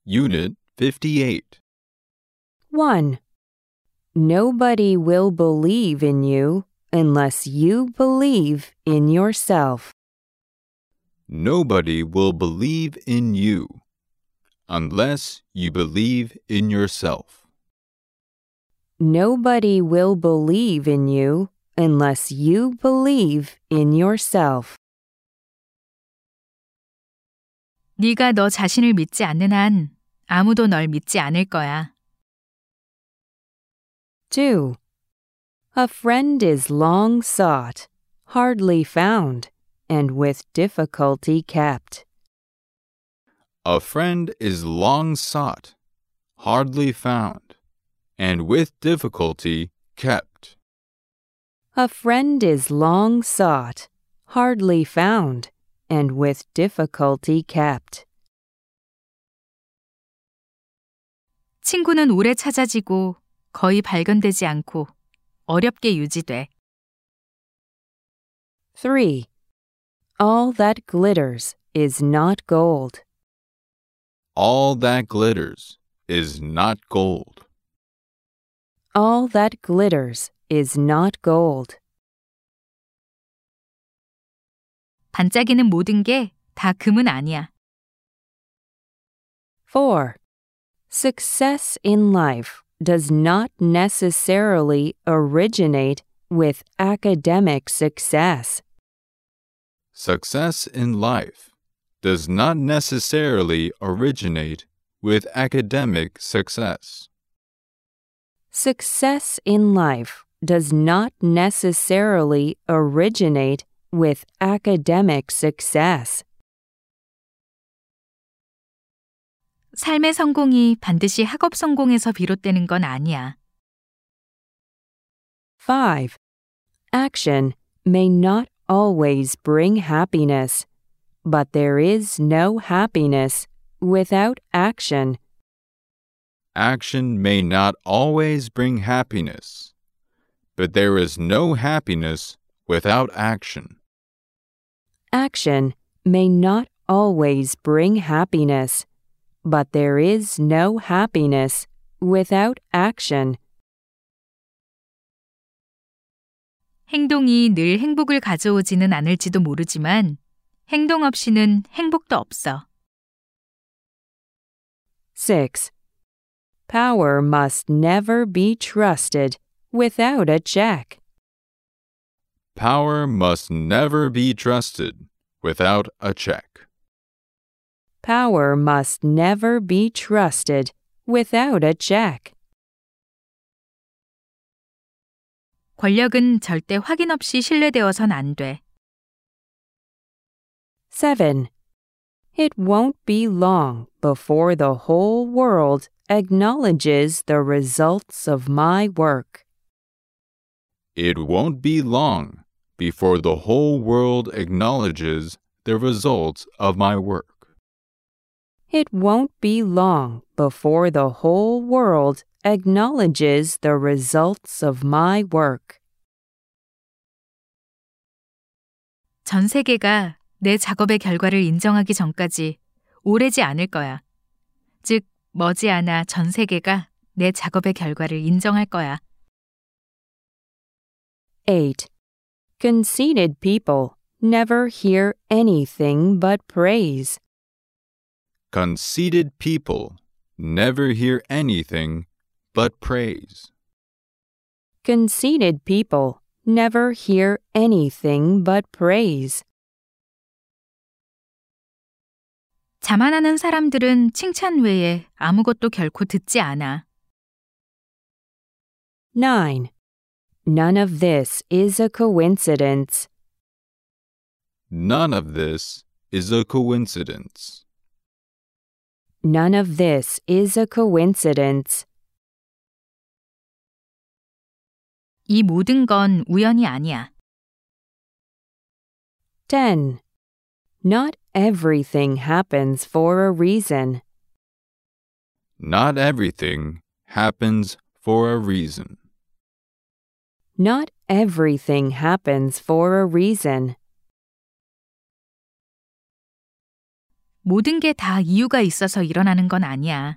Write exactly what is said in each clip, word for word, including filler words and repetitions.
Unit fifty-eight. one. Nobody will believe in you unless you believe in yourself. Nobody will believe in you unless you believe in yourself. Nobody will believe in you unless you believe in yourself. 네가 너 자신을 믿지 않는 한 아무도 널 믿지 않을 거야. two. A friend is long sought, hardly found, and with difficulty kept. A friend is long sought, hardly found, and with difficulty kept. A friend is long sought, hardly found, and with difficulty kept. 친구는 오래 찾아지고 거의 발견되지 않고 어렵게 유지돼. three. All that glitters is not gold. All that glitters is not gold. All that glitters is not gold. 반짝이는 모든 게 다 금은 아니야. four. Success in life does not necessarily originate with academic success. Success in life does not necessarily originate with academic success. Success in life does not necessarily originate with academic success. 삶의 성공이 반드시 학업 성공에서 비롯되는 건 아니야. five. Action may not always bring happiness, but there is no happiness without action. Action may not always bring happiness, but there is no happiness without action. Action may not always bring happiness, but there is no happiness without action. 행동이 늘 행복을 가져오지는 않을지도 모르지만 행동 없이는 행복도 없어. six. Power must never be trusted without a check. Power must never be trusted without a check. Power must never be trusted without a check. 권력은 절대 확인 없이 신뢰되어선 안 돼. seven. It won't be long before the whole world acknowledges the results of my work. It won't be long before the whole world acknowledges the results of my work. It won't be long before the whole world acknowledges the results of my work. 전 세계가 내 작업의 결과를 인정하기 전까지 오래지 않을 거야. 즉, 머지않아 전 세계가 내 작업의 결과를 인정할 거야. eight. Conceited people never hear anything but praise. Conceited people never hear anything but praise. Conceited people never hear anything but praise. 자만하는 사람들은 칭찬 외에 아무것도 결코 듣지 않아. nine. None of this is a coincidence. None of this is a coincidence. None of this is a coincidence. 이 모든 건 우연이 아니야. ten. Not everything happens for a reason. Not everything happens for a reason. Not everything happens for a reason. 모든 게 다 이유가 있어서 일어나는 건 아니야.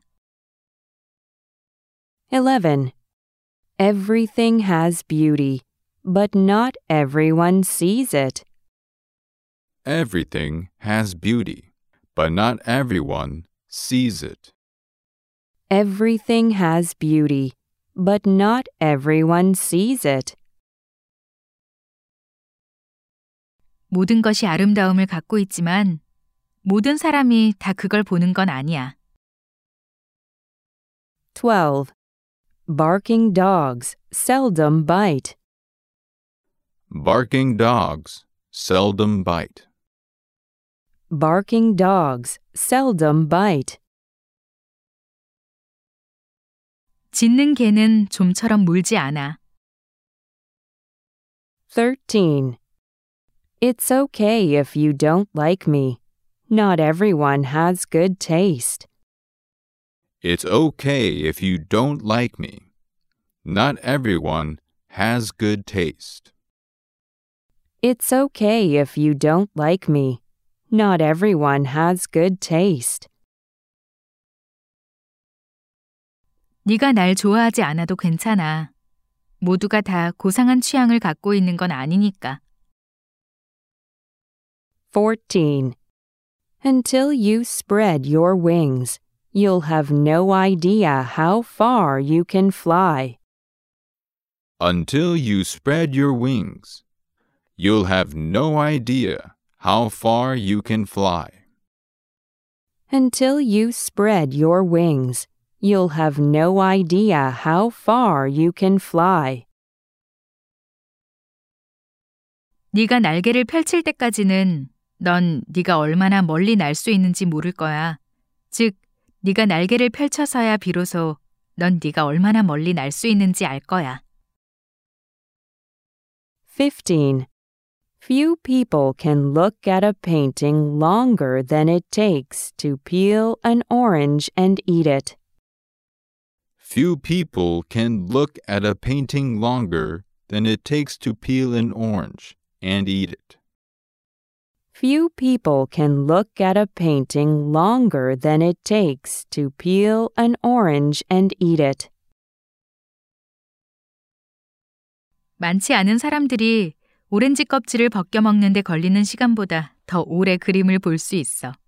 eleven. Everything has beauty, but not everyone sees it. Everything has beauty, but not everyone sees it. Everything has beauty, but not everyone sees it. 모든 것이 아름다움을 갖고 있지만 모든 사람이 다 그걸 보는 건 아니야. twelve. Barking dogs seldom bite. Barking dogs seldom bite. Barking dogs seldom bite. 짖는 개는 좀처럼 물지 않아. thirteen. It's okay if you don't like me. Not everyone has good taste. It's okay if you don't like me. Not everyone has good taste. It's okay if you don't like me. Not everyone has good taste. 네가 날 좋아하지 않아도 괜찮아. 모두가 다 고상한 취향을 갖고 있는 건 아니니까. fourteen. Until you spread your wings, you'll have no idea how far you can fly. Until you spread your wings, you'll have no idea how far you can fly. Until you spread your wings, you'll have no idea how far you can fly. 네가 날개를 펼칠 때까지는 넌 네가 얼마나 멀리 날 수 있는지 모를 거야. 즉, 네가 날개를 펼쳐서야 비로소 넌 네가 얼마나 멀리 날 수 있는지 알 거야. fifteen. Few people can look at a painting longer than it takes to peel an orange and eat it. Few people can look at a painting longer than it takes to peel an orange and eat it. Few people can look at a painting longer than it takes to peel an orange and eat it. 많지 않은 사람들이 오렌지 껍질을 벗겨 먹는 데 걸리는 시간보다 더 오래 그림을 볼 수 있어.